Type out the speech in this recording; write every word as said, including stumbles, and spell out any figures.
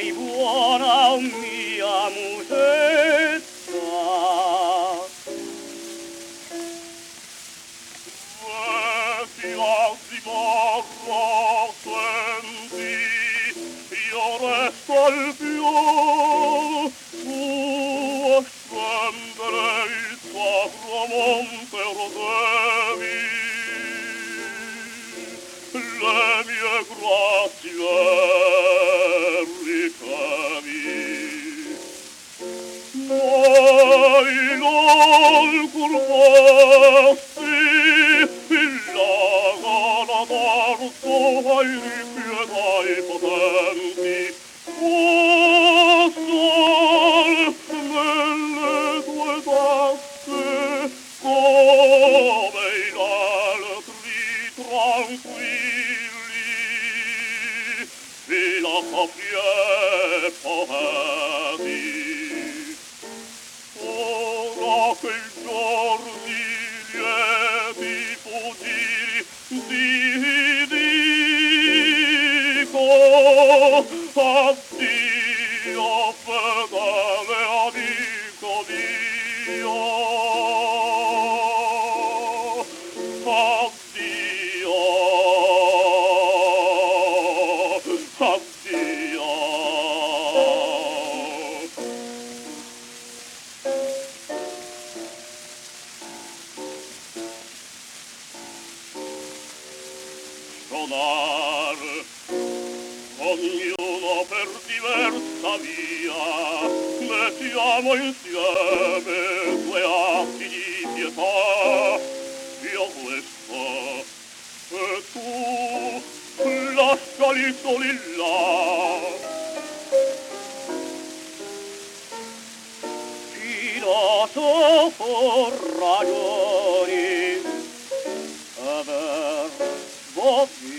hai buona mia musetta. Vecchia zimarra, senti, io resto al più, tu a scendere il sacro monte rodevi, le mie grazie ricavi. Mai non curvasti il lago d'arto ai ripiedai potenti. O sol nelle tue tasche come in altri tranquilli filosofie poeti. Ora che i giorni lieti fuggiri ti dico addio fedele amico mio, addio, addio. Sonar, ognuno per diversa via, mettiamo insieme due atti di pietà, io questo e tu lasciali soli là. Filosofo ragioni, aver voglia